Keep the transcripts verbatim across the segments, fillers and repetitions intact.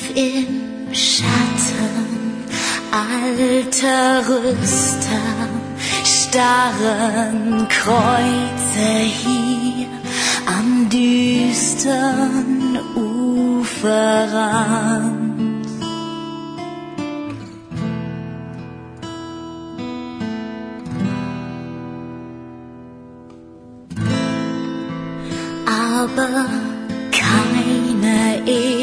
im Schatten alter Rüster starren Kreuze hier am düstern Uferrand. Aber keine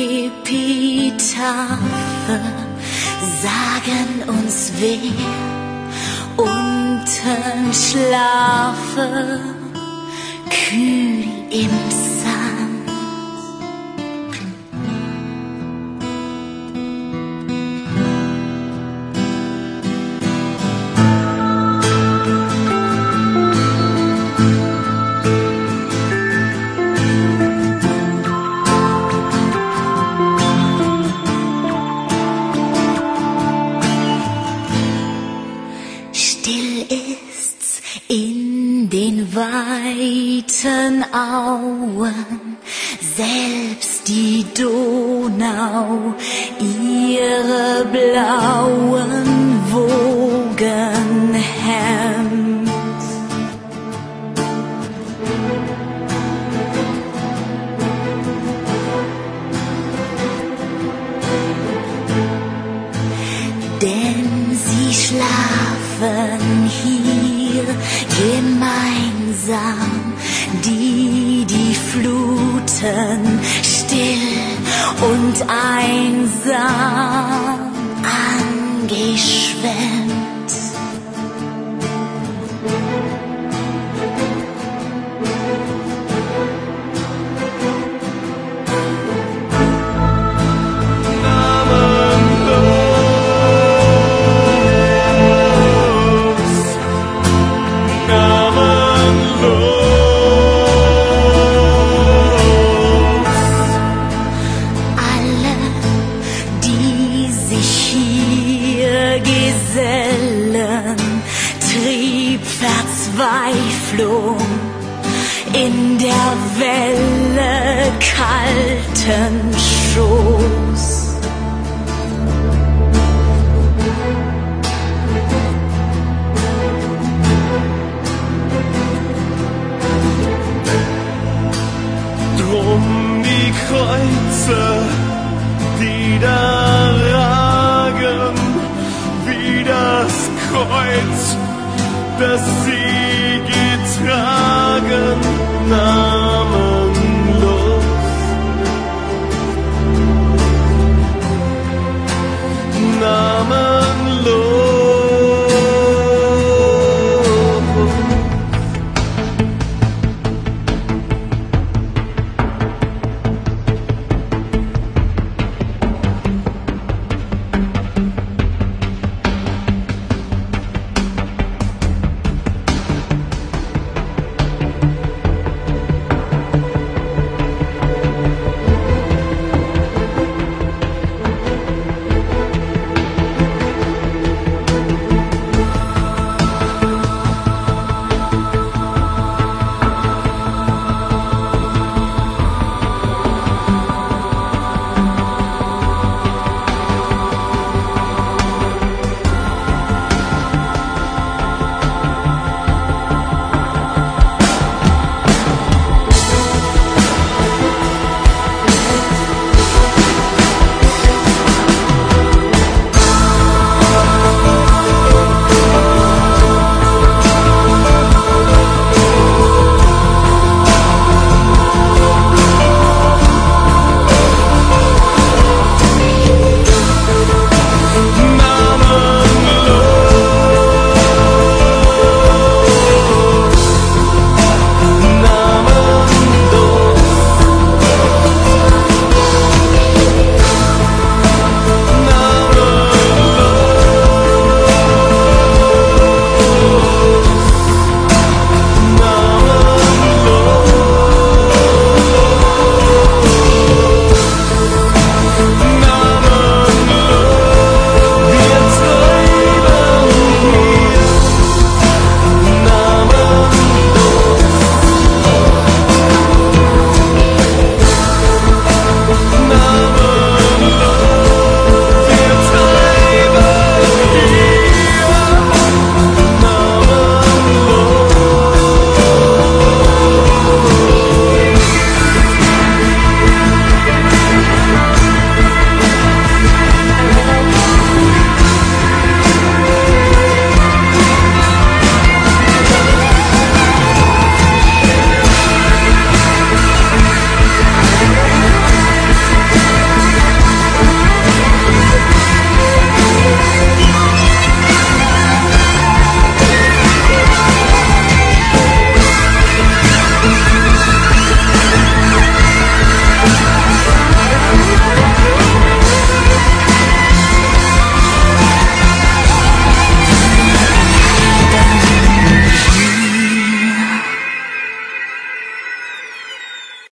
Epitaphe sagen uns, wer unten schlafe, kühl im Sand. In den weiten Auen, selbst die Donau, ihre blauen Wogen hemmt. Denn sie schlafen hier gemeinsam, die die Fluten still und einsam angeschwemmt. Verzweiflung in der Welle kalten Schoß. Drum die Kreuze, die da ragen, wie das Kreuz, das sie